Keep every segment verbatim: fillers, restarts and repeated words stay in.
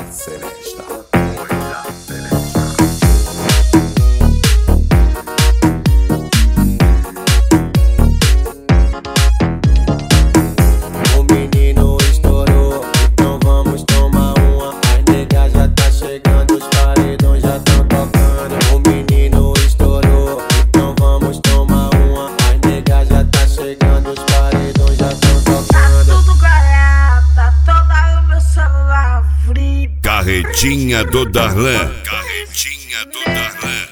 Celesta. O menino estourou, então vamos tomar uma. As negas já tá chegando, os paredões já tão tocando. O menino estourou, então vamos tomar uma. As negas já tá chegando, os paredões já tão tocando. Tá tudo garata, toda o meu celular free. Carretinha do Darlan. Carretinha do Darlan.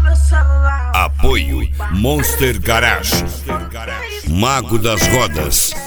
Apoio Monster Garage, Mago das Rodas.